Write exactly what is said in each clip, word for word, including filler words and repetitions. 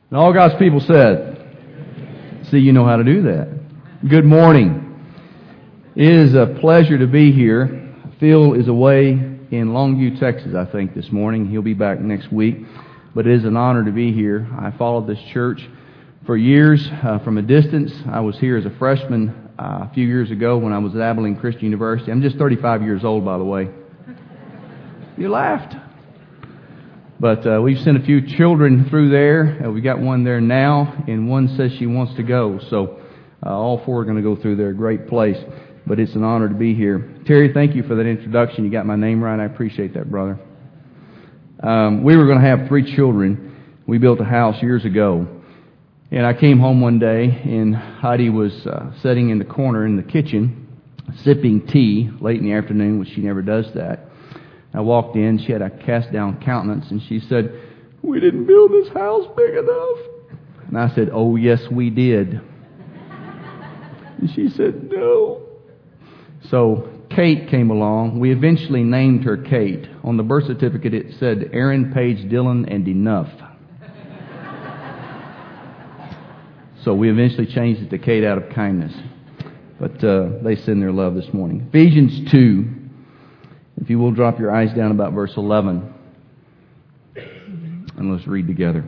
And all God's people said, see, you know how to do that. Good morning. It is a pleasure to be here. Phil is away in Longview, Texas, I think, this morning. He'll be back next week. But it is an honor to be here. I followed this church for years uh, from a distance. I was here as a freshman uh, a few years ago when I was at Abilene Christian University. I'm just thirty-five years old, by the way. You laughed. But uh, we've sent a few children through there. Uh, we got one there now, and one says she wants to go. So uh, all four are going to go through there. Great place. But it's an honor to be here. Terry, thank you for that introduction. You got my name right. I appreciate that, brother. Um, we were going to have three children. We built a house years ago. And I came home one day, and Heidi was uh, sitting in the corner in the kitchen, sipping tea late in the afternoon, which she never does that. I walked in, she had a cast-down countenance, and she said, "We didn't build this house big enough." And I said, "Oh, yes, we did." And she said, "No." So Kate came along. We eventually named her Kate. On the birth certificate, it said Aaron Page Dillon and enough. So we eventually changed it to Kate out of kindness. But uh, they send their love this morning. Ephesians two. If you will drop your eyes down about verse eleven, and let's read together.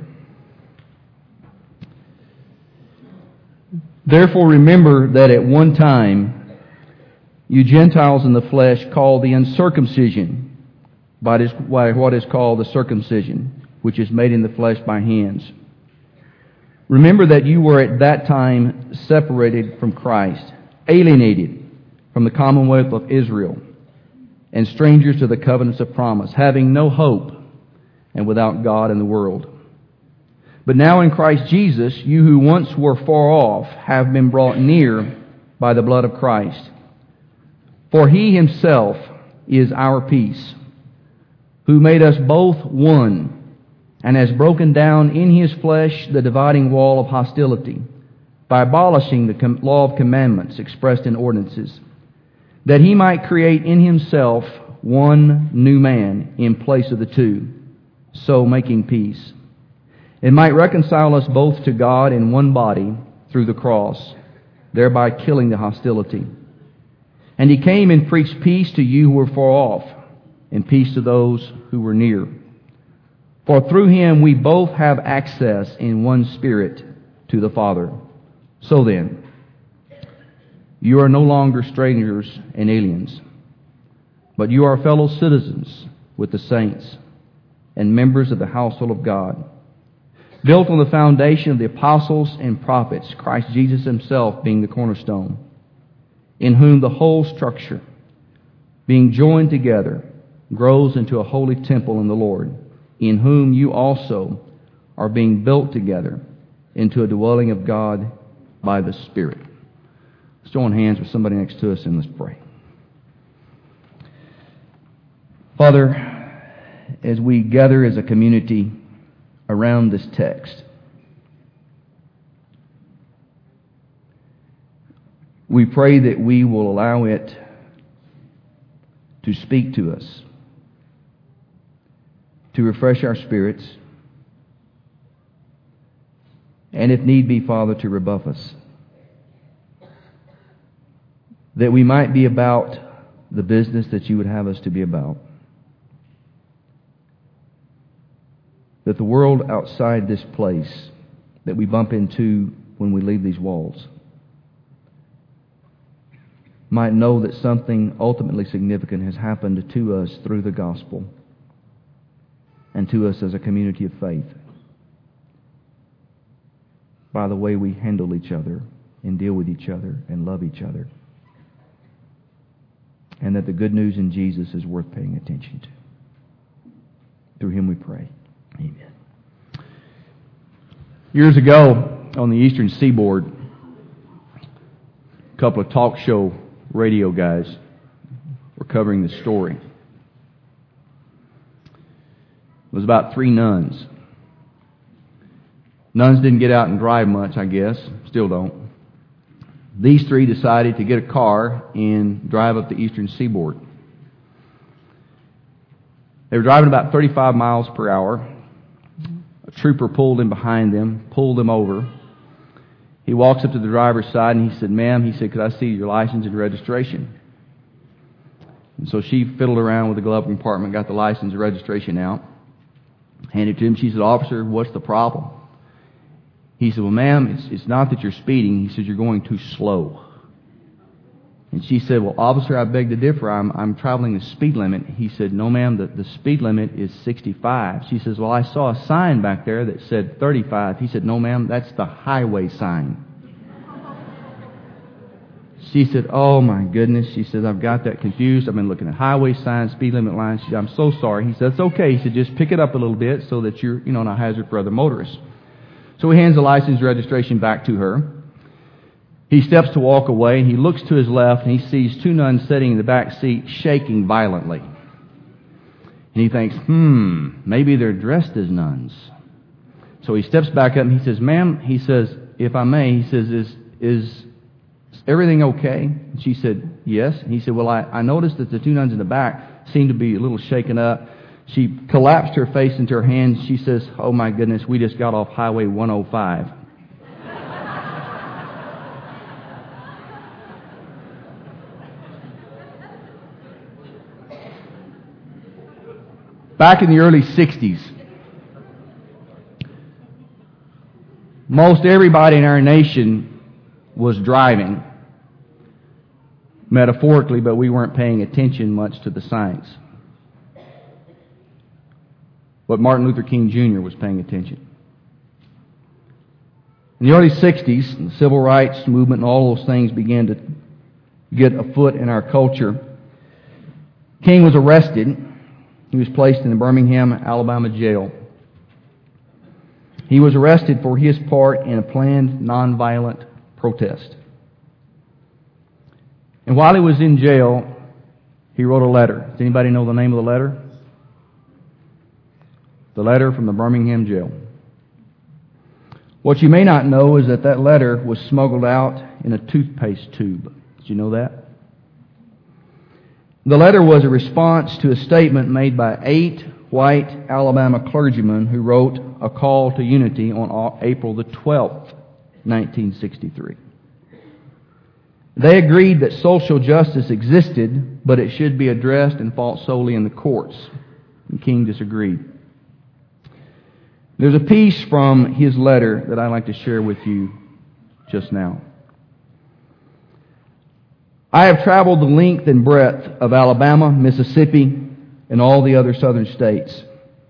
Therefore remember that at one time you Gentiles in the flesh called the uncircumcision by what is called the circumcision, which is made in the flesh by hands. Remember that you were at that time separated from Christ, alienated from the commonwealth of Israel, and strangers to the covenants of promise, having no hope and without God in the world. But now in Christ Jesus, you who once were far off have been brought near by the blood of Christ. For He Himself is our peace, who made us both one, and has broken down in His flesh the dividing wall of hostility, by abolishing the law of commandments expressed in ordinances, that He might create in Himself one new man in place of the two, so making peace, and might reconcile us both to God in one body through the cross, thereby killing the hostility. And He came and preached peace to you who were far off, and peace to those who were near. For through Him we both have access in one Spirit to the Father. So then, you are no longer strangers and aliens, but you are fellow citizens with the saints and members of the household of God, built on the foundation of the apostles and prophets, Christ Jesus Himself being the cornerstone, in whom the whole structure, being joined together, grows into a holy temple in the Lord, in whom you also are being built together into a dwelling of God by the Spirit. Let's join hands with somebody next to us and let's pray. Father, as we gather as a community around this text, we pray that we will allow it to speak to us, to refresh our spirits, and if need be, Father, to rebuff us, that we might be about the business that you would have us to be about. That the world outside this place that we bump into when we leave these walls might know that something ultimately significant has happened to us through the gospel and to us as a community of faith by the way we handle each other and deal with each other and love each other. And that the good news in Jesus is worth paying attention to. Through Him we pray. Amen. Years ago, on the Eastern Seaboard, a couple of talk show radio guys were covering this story. It was about three nuns. Nuns didn't get out and drive much, I guess. Still don't. These three decided to get a car and drive up the Eastern Seaboard. They were driving about thirty-five miles per hour. A trooper pulled in behind them, pulled them over. He walks up to the driver's side and he said, "Ma'am," he said, "could I see your license and registration?" And so she fiddled around with the glove compartment, got the license and registration out, handed it to him. She said, "Officer, what's the problem?" He said, "Well, ma'am, it's, it's not that you're speeding." He said, "You're going too slow." And she said, "Well, officer, I beg to differ. I'm, I'm traveling the speed limit." He said, "No, ma'am, the, the speed limit is sixty-five. She says, "Well, I saw a sign back there that said thirty-five. He said, "No, ma'am, that's the highway sign." She said, "Oh, my goodness." She says, "I've got that confused. I've been looking at highway signs, speed limit lines." She said, "I'm so sorry." He said, "It's okay." He said, "Just pick it up a little bit so that you're, you know, not a hazard for other motorists." So he hands the license and registration back to her. He steps to walk away, and he looks to his left, and he sees two nuns sitting in the back seat, shaking violently. And he thinks, hmm, maybe they're dressed as nuns. So he steps back up, and he says, "Ma'am," he says, "if I may," he says, is is everything okay?" And she said, "Yes." And he said, "Well, I, I noticed that the two nuns in the back seemed to be a little shaken up." She collapsed her face into her hands. She says, "Oh, my goodness, we just got off Highway one oh five. Back in the early sixties, most everybody in our nation was driving, metaphorically, but we weren't paying attention much to the signs. But Martin Luther King Junior was paying attention. In the early sixties, the civil rights movement and all those things began to get afoot in our culture. King was arrested. He was placed in the Birmingham, Alabama jail. He was arrested for his part in a planned nonviolent protest. And while he was in jail, he wrote a letter. Does anybody know the name of the letter? The letter from the Birmingham jail. What you may not know is that that letter was smuggled out in a toothpaste tube. Did you know that? The letter was a response to a statement made by eight white Alabama clergymen who wrote a call to unity on April the twelfth, nineteen sixty-three. They agreed that social justice existed, but it should be addressed and fought solely in the courts. And King disagreed. There's a piece from his letter that I'd like to share with you just now. "I have traveled the length and breadth of Alabama, Mississippi, and all the other southern states.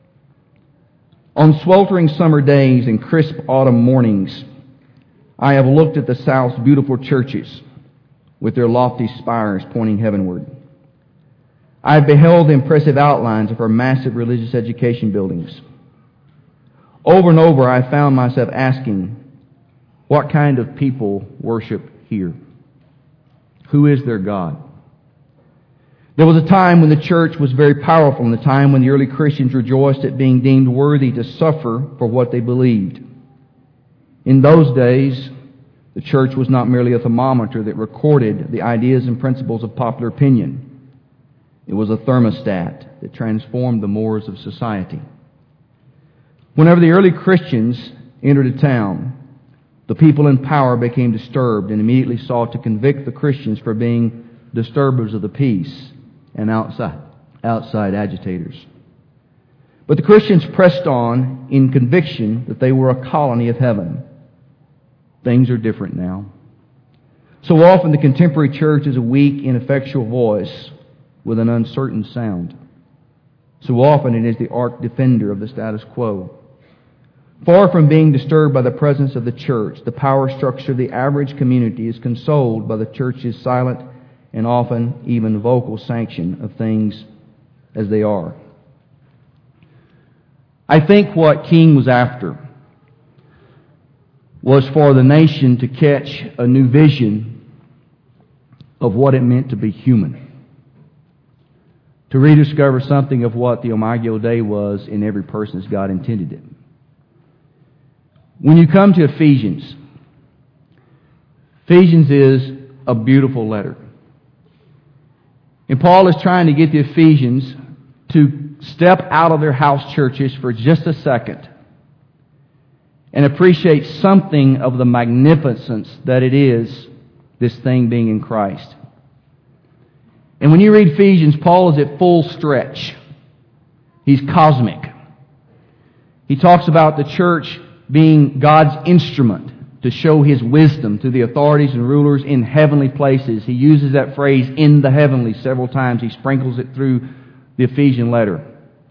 On sweltering summer days and crisp autumn mornings, I have looked at the South's beautiful churches with their lofty spires pointing heavenward. I have beheld the impressive outlines of our massive religious education buildings. Over and over, I found myself asking, what kind of people worship here? Who is their God? There was a time when the church was very powerful, and a time when the early Christians rejoiced at being deemed worthy to suffer for what they believed. In those days, the church was not merely a thermometer that recorded the ideas and principles of popular opinion. It was a thermostat that transformed the mores of society. Whenever the early Christians entered a town, the people in power became disturbed and immediately sought to convict the Christians for being disturbers of the peace and outside, outside agitators. But the Christians pressed on in conviction that they were a colony of heaven. Things are different now. So often the contemporary church is a weak, ineffectual voice with an uncertain sound. So often it is the arch defender of the status quo. Far from being disturbed by the presence of the church, the power structure of the average community is consoled by the church's silent and often even vocal sanction of things as they are. I think what King was after was for the nation to catch a new vision of what it meant to be human, to rediscover something of what the Imago Dei was in every person as God intended it. When you come to Ephesians, Ephesians is a beautiful letter. And Paul is trying to get the Ephesians to step out of their house churches for just a second and appreciate something of the magnificence that it is, this thing being in Christ. And when you read Ephesians, Paul is at full stretch. He's cosmic. He talks about the church being God's instrument to show His wisdom to the authorities and rulers in heavenly places. He uses that phrase, in the heavenly, several times. He sprinkles it through the Ephesian letter.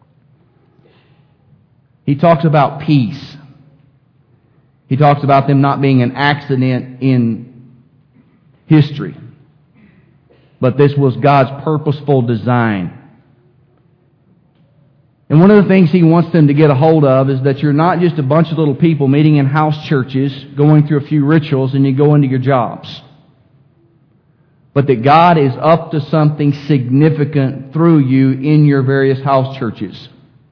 He talks about peace. He talks about them not being an accident in history, but this was God's purposeful design. And one of the things He wants them to get a hold of is that you're not just a bunch of little people meeting in house churches, going through a few rituals, and you go into your jobs. But that God is up to something significant through you in your various house churches.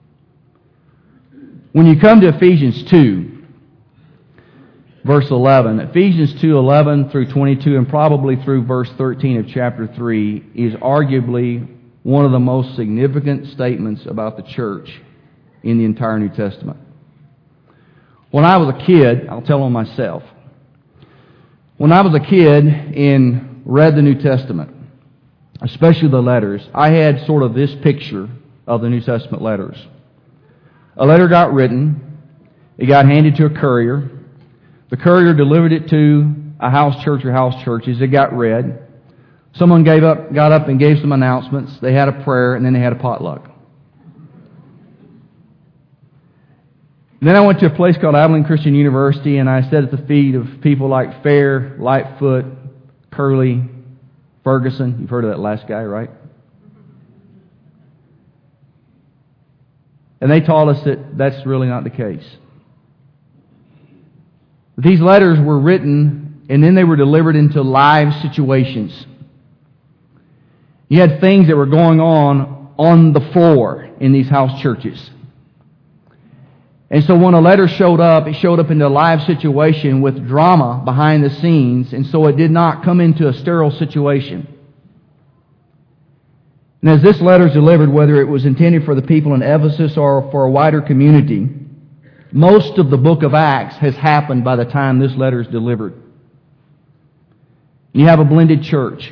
When you come to Ephesians two, verse eleven, Ephesians two, eleven through twenty-two, and probably through verse thirteen of chapter three, is arguably one of the most significant statements about the church in the entire New Testament. When I was a kid, I'll tell on myself. When I was a kid and read the New Testament, especially the letters, I had sort of this picture of the New Testament letters. A letter got written, it got handed to a courier. The courier delivered it to a house church or house churches. It got read. Someone gave up, got up and gave some announcements. They had a prayer, and then they had a potluck. Then I went to a place called Abilene Christian University, and I sat at the feet of people like Fair, Lightfoot, Curley, Ferguson. You've heard of that last guy, right? And they taught us that that's really not the case. These letters were written, and then they were delivered into live situations. You had things that were going on on the floor in these house churches. And so when a letter showed up, it showed up into a live situation with drama behind the scenes, and so it did not come into a sterile situation. And as this letter is delivered, whether it was intended for the people in Ephesus or for a wider community, most of the book of Acts has happened by the time this letter is delivered. You have a blended church.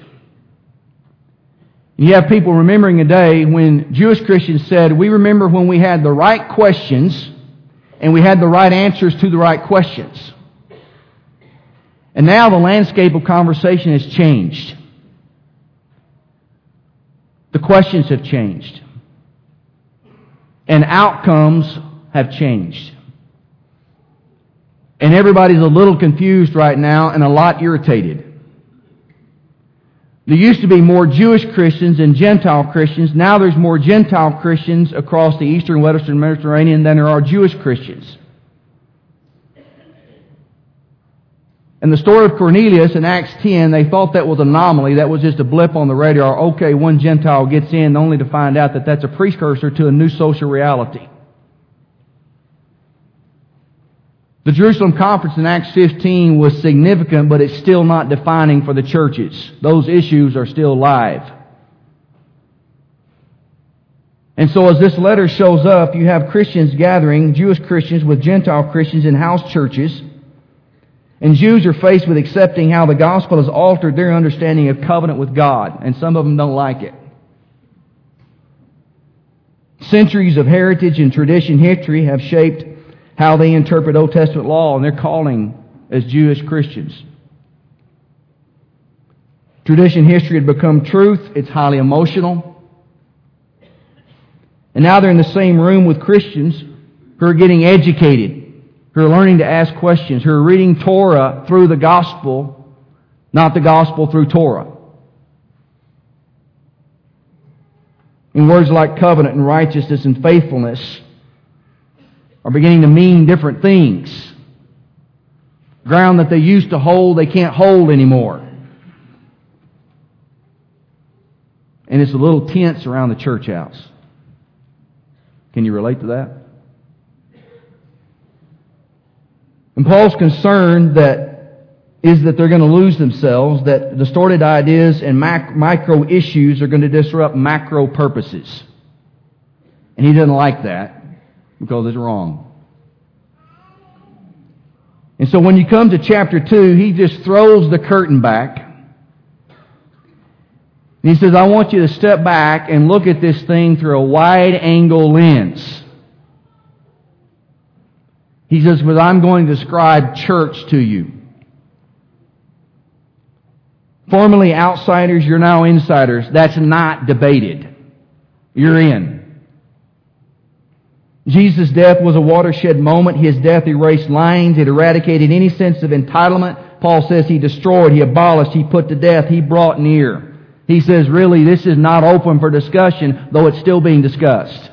You have people remembering a day when Jewish Christians said, we remember when we had the right questions and we had the right answers to the right questions. And now the landscape of conversation has changed. The questions have changed. And outcomes have changed. And everybody's a little confused right now and a lot irritated. There used to be more Jewish Christians and Gentile Christians. Now there's more Gentile Christians across the eastern and western Mediterranean than there are Jewish Christians. In the story of Cornelius in Acts ten, they thought that was an anomaly. That was just a blip on the radar. Okay, one Gentile gets in, only to find out that that's a precursor to a new social reality. The Jerusalem conference in Acts fifteen was significant, but it's still not defining for the churches. Those issues are still live. And so as this letter shows up, you have Christians gathering, Jewish Christians with Gentile Christians in house churches. And Jews are faced with accepting how the gospel has altered their understanding of covenant with God. And some of them don't like it. Centuries of heritage and tradition history have shaped how they interpret Old Testament law and their calling as Jewish Christians. Tradition history had become truth. It's highly emotional. And now they're in the same room with Christians who are getting educated, who are learning to ask questions, who are reading Torah through the gospel, not the gospel through Torah. And words like covenant and righteousness and faithfulness are beginning to mean different things. Ground that they used to hold, they can't hold anymore. And it's a little tense around the church house. Can you relate to that? And Paul's concern that is that they're going to lose themselves, that distorted ideas and mac- micro issues are going to disrupt macro purposes. And he doesn't like that because it's wrong. And so when you come to chapter two, he just throws the curtain back. And he says, I want you to step back and look at this thing through a wide-angle lens. He says, but I'm going to describe church to you. Formerly outsiders, you're now insiders. That's not debated. You're in. Jesus' death was a watershed moment. His death erased lines. It eradicated any sense of entitlement. Paul says he destroyed, he abolished, he put to death, he brought near. He says, really, this is not open for discussion, though it's still being discussed.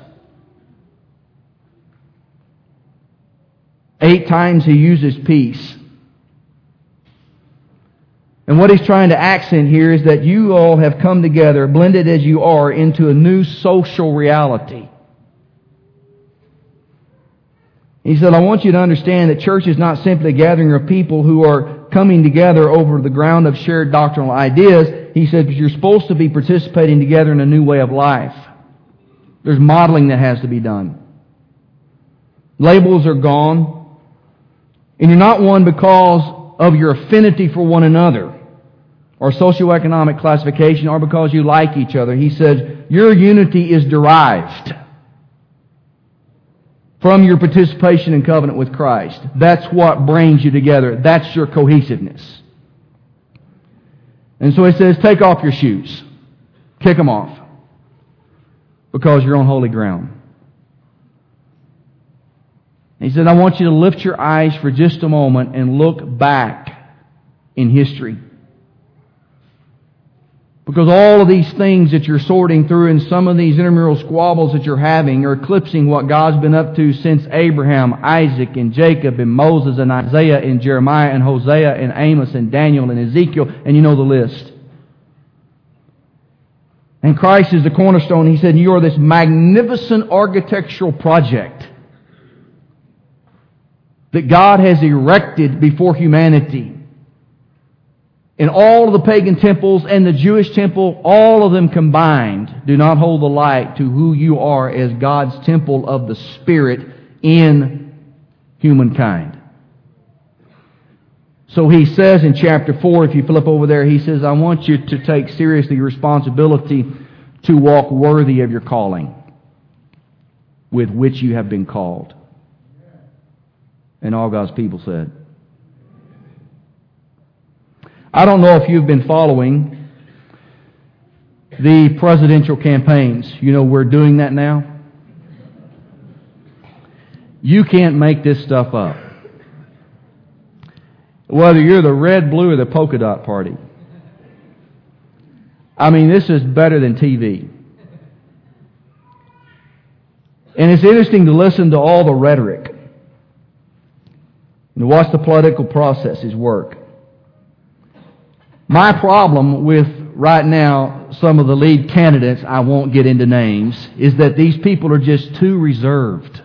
Eight times he uses peace. And what he's trying to accent here is that you all have come together, blended as you are, into a new social reality. He said, I want you to understand that church is not simply a gathering of people who are coming together over the ground of shared doctrinal ideas. He said, but you're supposed to be participating together in a new way of life. There's modeling that has to be done. Labels are gone. And you're not one because of your affinity for one another or socioeconomic classification or because you like each other. He says, your unity is derived from your participation in covenant with Christ. That's what brings you together. That's your cohesiveness. And so he says, take off your shoes. Kick them off. Because you're on holy ground. He said, I want you to lift your eyes for just a moment and look back in history. Because all of these things that you're sorting through and some of these intramural squabbles that you're having are eclipsing what God's been up to since Abraham, Isaac, and Jacob, and Moses, and Isaiah, and Jeremiah, and Hosea, and Amos, and Daniel, and Ezekiel, and you know the list. And Christ is the cornerstone. He said, you are this magnificent architectural project that God has erected before humanity. And all of the pagan temples and the Jewish temple, all of them combined, do not hold the light to who you are as God's temple of the Spirit in humankind. So he says in chapter four, if you flip over there, he says, I want you to take seriously your responsibility to walk worthy of your calling with which you have been called. And all God's people said. I don't know if you've been following the presidential campaigns. You know, we're doing that now. You can't make this stuff up. Whether you're the red, blue, or the polka dot party. I mean, this is better than T V. And it's interesting to listen to all the rhetoric and watch the political processes work. My problem with, right now, some of the lead candidates, I won't get into names, is that these people are just too reserved.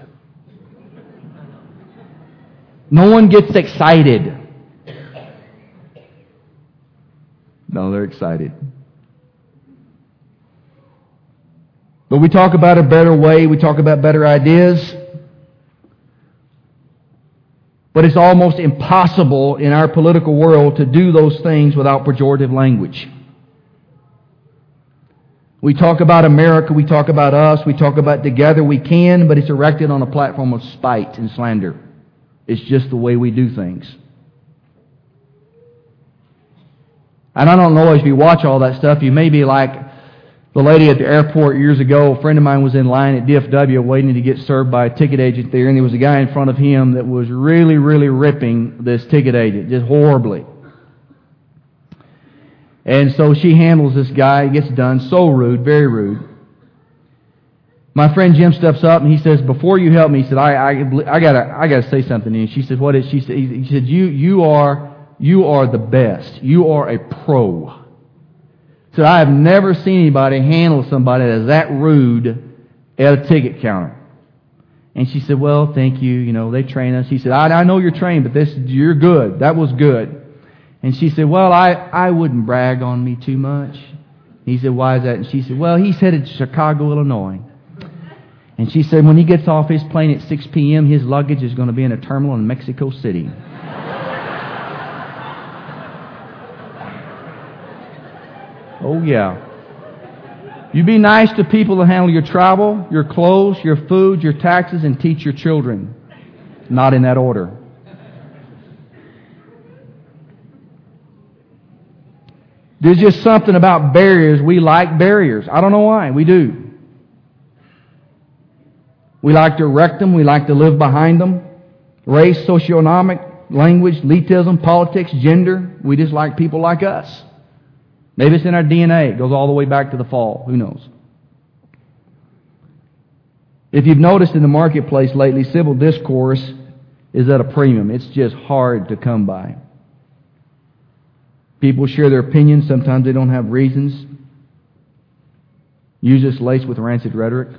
No one gets excited. No, they're excited. But we talk about a better way, we talk about better ideas. But it's almost impossible in our political world to do those things without pejorative language. We talk about America, we talk about us, we talk about together, we can, but it's erected on a platform of spite and slander. It's just the way we do things. And I don't know, if you watch all that stuff, you may be like the lady at the airport years ago. A friend of mine was in line at D F W waiting to get served by a ticket agent there, and there was a guy in front of him that was really, really ripping this ticket agent, just horribly. And so she handles this guy, gets done, so rude, very rude. My friend Jim steps up and he says, before you help me, he said, I, I, I gotta, I gotta say something to you. She said, what is, she said, he said, you, you are, you are the best. You are a pro. So I have never seen anybody handle somebody that is that rude at a ticket counter. And she said, well, thank you. You know, they train us. He said, I, I know you're trained, but this, you're good. That was good. And she said, well, I, I wouldn't brag on me too much. He said, why is that? And she said, well, he's headed to Chicago, Illinois. And she said, when he gets off his plane at six p.m., his luggage is going to be in a terminal in Mexico City. Oh, yeah. You be nice to people that handle your travel, your clothes, your food, your taxes, and teach your children. Not in that order. There's just something about barriers. We like barriers. I don't know why. We do. We like to erect them. We like to live behind them. Race, socioeconomic, language, elitism, politics, gender. We just like people like us. Maybe it's in our D N A. It goes all the way back to the fall. Who knows? If you've noticed in the marketplace lately, civil discourse is at a premium. It's just hard to come by. People share their opinions. Sometimes they don't have reasons. Usually it's laced with rancid rhetoric.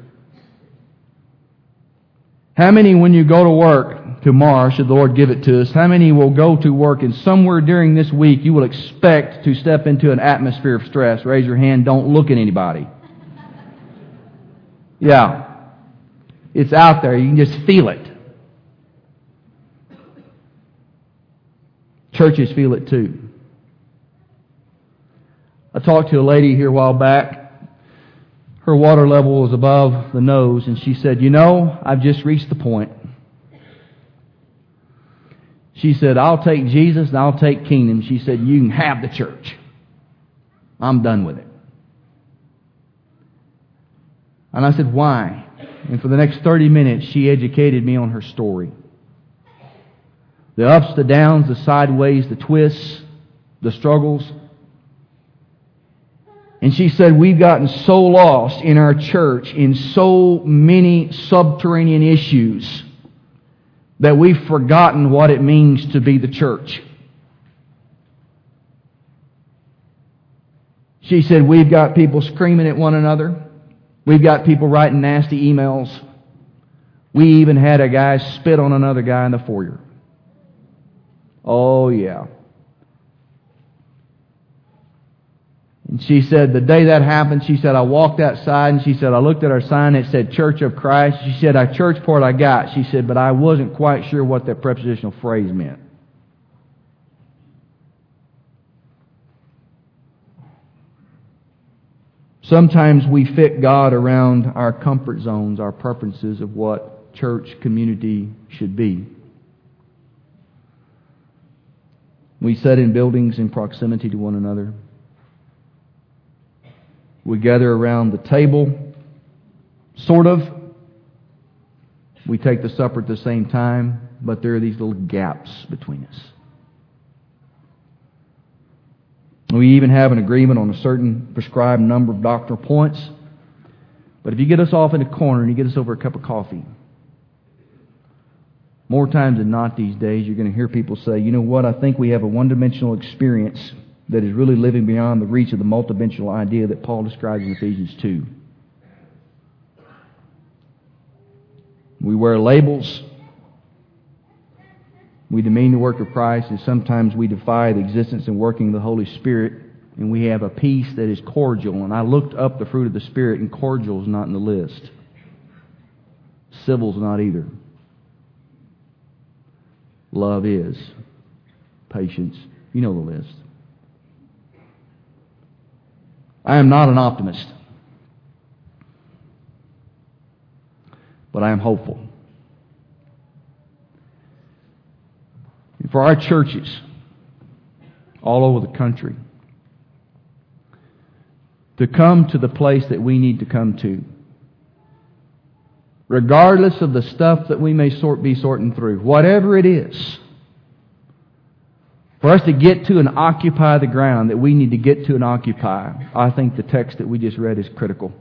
How many, when you go to work tomorrow, should the Lord give it to us, how many will go to work and somewhere during this week you will expect to step into an atmosphere of stress? Raise your hand. Don't look at anybody. Yeah. It's out there. You can just feel it. Churches feel it too. I talked to a lady here a while back. Her water level was above the nose, and she said, you know, I've just reached the point. She said, I'll take Jesus and I'll take kingdom. She said, you can have the church. I'm done with it. And I said, why? And for the next thirty minutes, she educated me on her story. The ups, the downs, the sideways, the twists, the struggles. And she said, we've gotten so lost in our church in so many subterranean issues that we've forgotten what it means to be the church. She said, we've got people screaming at one another. We've got people writing nasty emails. We even had a guy spit on another guy in the foyer. Oh, yeah. And she said, the day that happened, she said, I walked outside and she said, I looked at our sign that said Church of Christ. She said, I church part I got. She said, but I wasn't quite sure what that prepositional phrase meant. Sometimes we fit God around our comfort zones, our preferences of what church community should be. We sit in buildings in proximity to one another. We gather around the table, sort of. We take the supper at the same time, but there are these little gaps between us. We even have an agreement on a certain prescribed number of doctrinal points. But if you get us off in a corner and you get us over a cup of coffee, more times than not these days, you're going to hear people say, you know what, I think we have a one-dimensional experience that is really living beyond the reach of the multidimensional idea that Paul describes in Ephesians two. We wear labels. We demean the work of Christ, and sometimes we defy the existence and working of the Holy Spirit, and we have a peace that is cordial. And I looked up the fruit of the Spirit, and cordial is not in the list. Civil's not either. Love is. Patience. You know the list. I am not an optimist, but I am hopeful. For our churches all over the country to come to the place that we need to come to, regardless of the stuff that we may sort be sorting through, whatever it is, for us to get to and occupy the ground that we need to get to and occupy, I think the text that we just read is critical.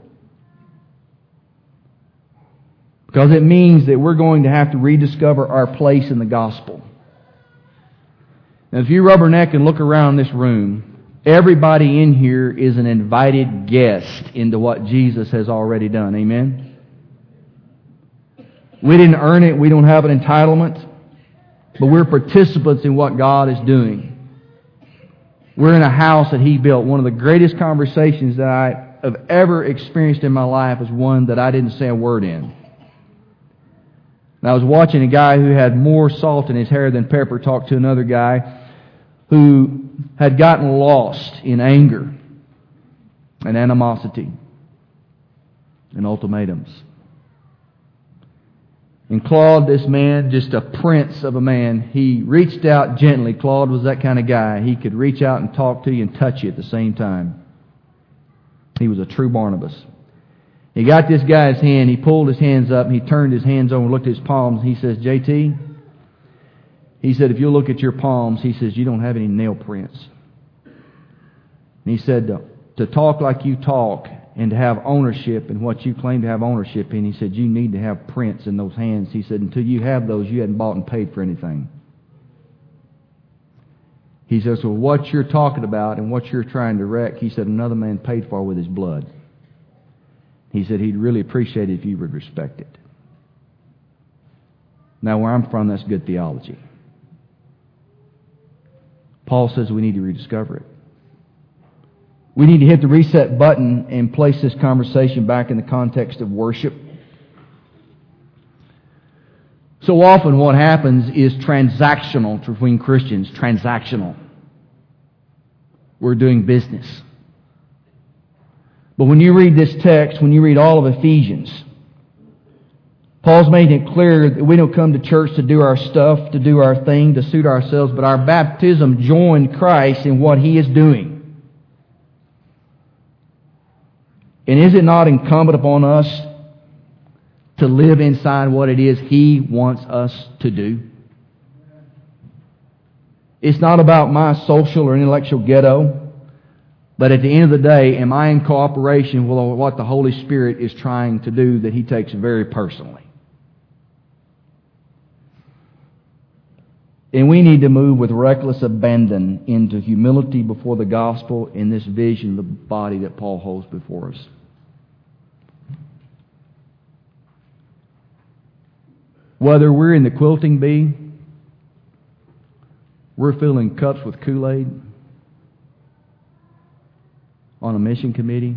Because it means that we're going to have to rediscover our place in the gospel. Now, if you rubberneck and look around this room, everybody in here is an invited guest into what Jesus has already done. Amen? We didn't earn it. We don't have an entitlement. But we're participants in what God is doing. We're in a house that He built. One of the greatest conversations that I have ever experienced in my life is one that I didn't say a word in. And I was watching a guy who had more salt in his hair than pepper talk to another guy who had gotten lost in anger. and animosity and ultimatums. And Claude, this man, just a prince of a man, he reached out gently. Claude was that kind of guy. He could reach out and talk to you and touch you at the same time. He was a true Barnabas. He got this guy's hand, he pulled his hands up, and he turned his hands over and looked at his palms. He says, J T, he said, if you look at your palms, he says, you don't have any nail prints. And he said, to, to talk like you talk and to have ownership in what you claim to have ownership in, he said, you need to have prints in those hands. He said, until you have those, you hadn't bought and paid for anything. He says, well, what you're talking about and what you're trying to wreck, he said, another man paid for with his blood. He said he'd really appreciate it if you would respect it. Now, where I'm from, that's good theology. Paul says we need to rediscover it. We need to hit the reset button and place this conversation back in the context of worship. So often what happens is transactional between Christians. Transactional. We're doing business. But when you read this text, when you read all of Ephesians, Paul's making it clear that we don't come to church to do our stuff, to do our thing, to suit ourselves, but our baptism joined Christ in what He is doing. And is it not incumbent upon us to live inside what it is He wants us to do? It's not about my social or intellectual ghetto, but at the end of the day, am I in cooperation with what the Holy Spirit is trying to do that He takes very personally? And we need to move with reckless abandon into humility before the gospel in this vision of the body that Paul holds before us. Whether we're in the quilting bee, we're filling cups with Kool-Aid on a mission committee,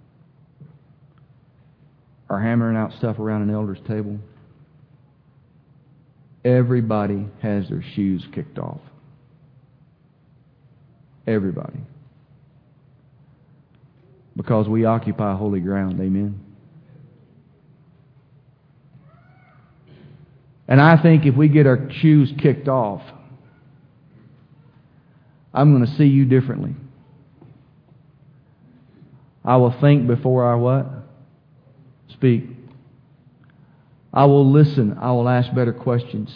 or hammering out stuff around an elder's table, everybody has their shoes kicked off. Everybody. Because we occupy holy ground. Amen. And I think if we get our shoes kicked off, I'm going to see you differently. I will think before I what? Speak. I will listen. I will ask better questions.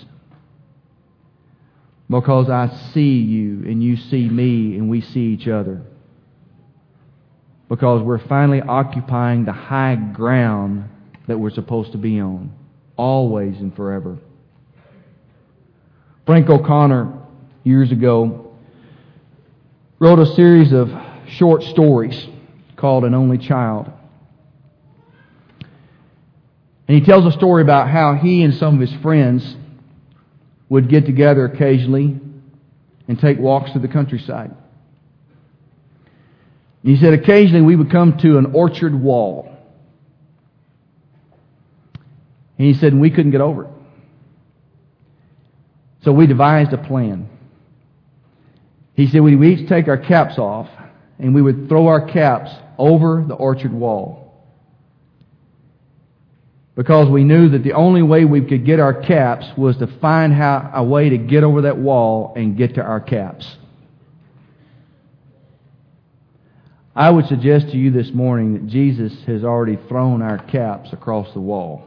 Because I see you and you see me and we see each other. Because we're finally occupying the high ground that we're supposed to be on. Always and forever. Frank O'Connor, years ago, wrote a series of short stories called An Only Child. And he tells a story about how he and some of his friends would get together occasionally and take walks through the countryside. And he said occasionally we would come to an orchard wall. And he said we couldn't get over it. So we devised a plan. He said we would each take our caps off and we would throw our caps over the orchard wall. Because we knew that the only way we could get our caps was to find how, a way to get over that wall and get to our caps. I would suggest to you this morning that Jesus has already thrown our caps across the wall.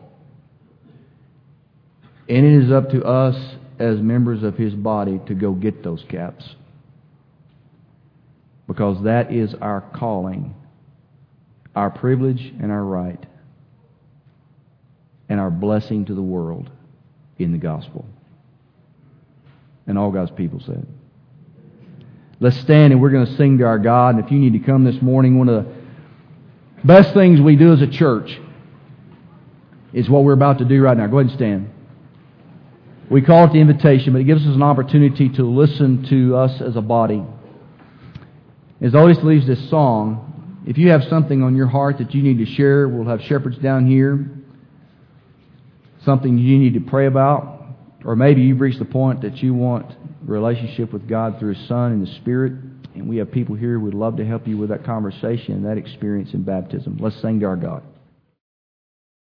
And it is up to us as members of His body to go get those caps. Because that is our calling, our privilege and our right, and our blessing to the world in the gospel. And all God's people said. Let's stand and we're going to sing to our God. And if you need to come this morning, one of the best things we do as a church is what we're about to do right now. Go ahead and stand. We call it the invitation, but it gives us an opportunity to listen to us as a body. As Otis leaves this song, if you have something on your heart that you need to share, we'll have shepherds down here. Something you need to pray about, or maybe you've reached the point that you want a relationship with God through His Son and the Spirit. And we have people here who would love to help you with that conversation and that experience in baptism. Let's sing to our God.